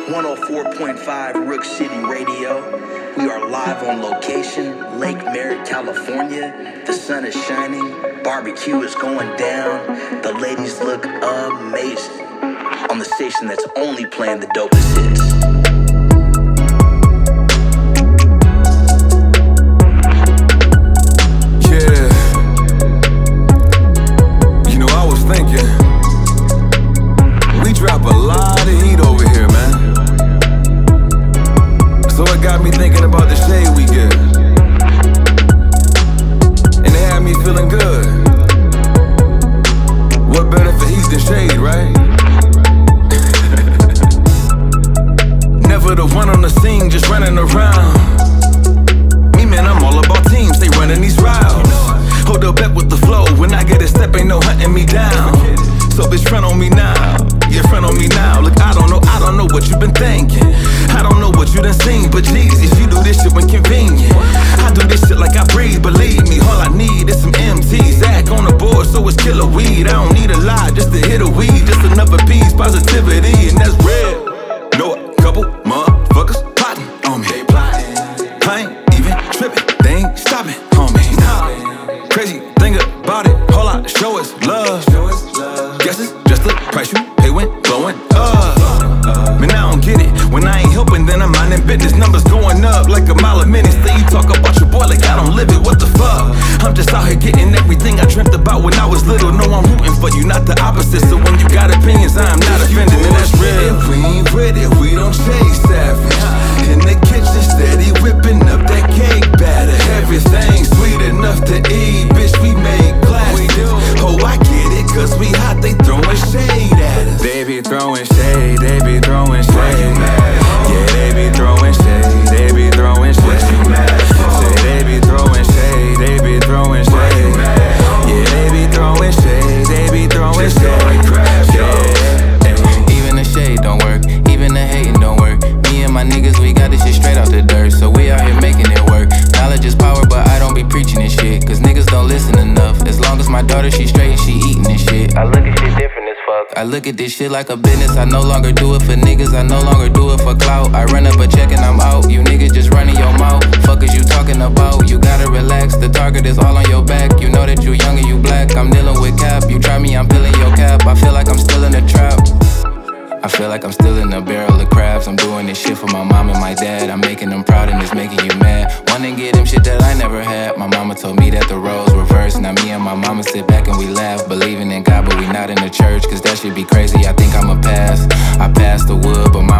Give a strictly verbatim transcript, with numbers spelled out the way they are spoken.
one oh four point five Rook City Radio. We are live on location, Lake Merritt, California. The sun is shining, barbecue is going down. The ladies look amazing on the station that's only playing the dopest hits. Drop a lot of heat over here, man. So it got me thinking about the shade we get. And it had me feeling good. What better for heat than shade, right? Never the one on the scene, just running around. Me, man, I'm all about teams, they running these routes. Hold up back with the flow, when I get a step, ain't no hunting me down. So bitch, front on me now. Yeah, front on me now. Look, I don't know, I don't know what you've been thinking. I don't know what you done seen, but Jesus, you do this shit when convenient. I do this shit like I breathe, believe me. All I need is some M Ts. Zach on the board, so it's killer weed. I don't need a lot just to hit a weed. Just another piece, positivity, and that's real. Know a couple motherfuckers plotting on me. They plotting. I ain't even tripping, they ain't stopping on me. Nah. Crazy thing about it, all I show is love. Guess it's just the price you pay when blowing up. Man, I don't get it. When I ain't helping, then I'm minding business. Numbers going up like a mile a minute. Say you talk about your boy like I don't live it. What the fuck? I'm just out here getting everything I dreamt about when I was little. No, I'm rooting for you, not the opposite. So when you got opinions, I am not offended, and that's real. If we ain't with it, we don't chase savage. In the kitchen, steady whipping up that cake batter. Everything sweet enough to eat, bitch, we make plastics. Oh, I get it, cause we hot, they throwing shade at us. They be throwing shade, they be throwing shade. Yeah, they be throwing shade, they be throwing shade. Say they be throwing shade, they be throwing shade. Yeah, they be throwing shade, they be throwing shade. Yeah. Even the shade don't work, even the hating don't work. Me and my niggas, we got this shit straight out the dirt. So we out here making it work. Knowledge is power, but I don't be preaching this shit, cause niggas don't listen enough. As long as my daughter, she straight, she eating this shit. I look at shit different as fuck. I look at this shit like a business. I no longer do it for niggas, I no longer do it for clout. I run up a check and I'm out. You niggas just running your mouth. Fuck is you talking about? You gotta relax, the target is all on your back. You know that you young and you black. I'm dealing with cap. You try me, I'm peeling your cap. I feel like I'm still in a trap. I feel like I'm still in a barrel of crabs. I'm doing this shit for my mom and my dad. I'm making them proud and it's making you mad. Wanna get them shit that I never had. My mama told me that the roles reversed. Now me and my mama sit back and we laugh, believing in God, but we not in the church, cause that shit be crazy. I think I'ma pass. I passed the wood, but my